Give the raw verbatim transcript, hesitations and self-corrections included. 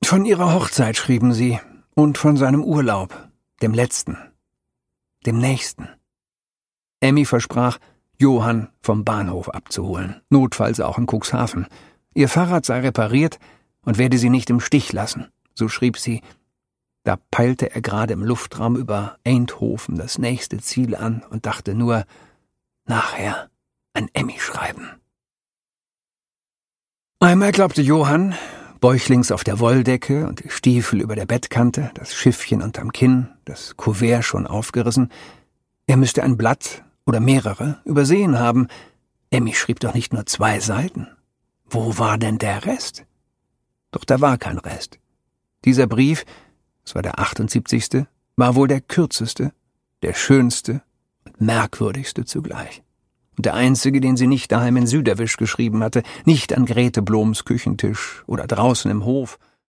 Von ihrer Hochzeit schrieben sie und von seinem Urlaub, dem letzten, dem nächsten. Emmy versprach, Johann vom Bahnhof abzuholen, notfalls auch in Cuxhaven. Ihr Fahrrad sei repariert und werde sie nicht im Stich lassen, so schrieb sie. Da peilte er gerade im Luftraum über Eindhoven das nächste Ziel an und dachte nur, nachher an Emmy schreiben. Einmal glaubte Johann, bäuchlings auf der Wolldecke und die Stiefel über der Bettkante, das Schiffchen unterm Kinn, das Kuvert schon aufgerissen, er müsste ein Blatt oder mehrere übersehen haben. Emmy schrieb doch nicht nur zwei Seiten. Wo war denn der Rest? Doch da war kein Rest. Dieser Brief, es war der achtundsiebzigste, war wohl der kürzeste, der schönste und merkwürdigste zugleich. Und der einzige, den sie nicht daheim in Süderwisch geschrieben hatte, nicht an Grete Bloms Küchentisch oder draußen im Hof,